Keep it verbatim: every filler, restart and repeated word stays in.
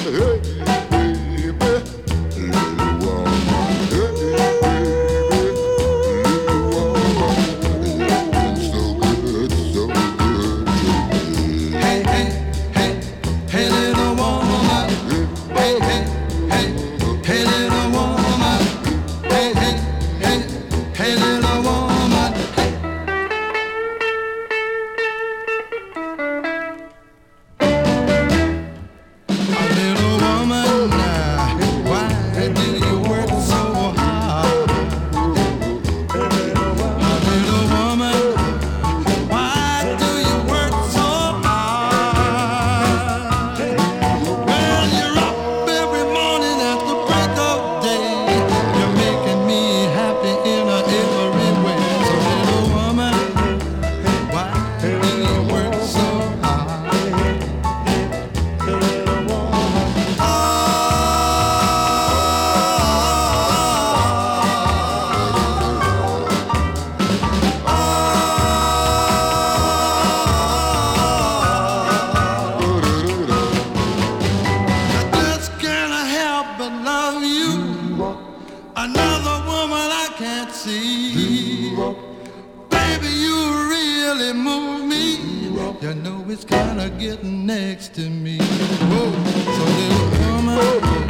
Another woman I can't see. Baby, you really move me. You know it's kinda getting next to me. Whoa, so little woman.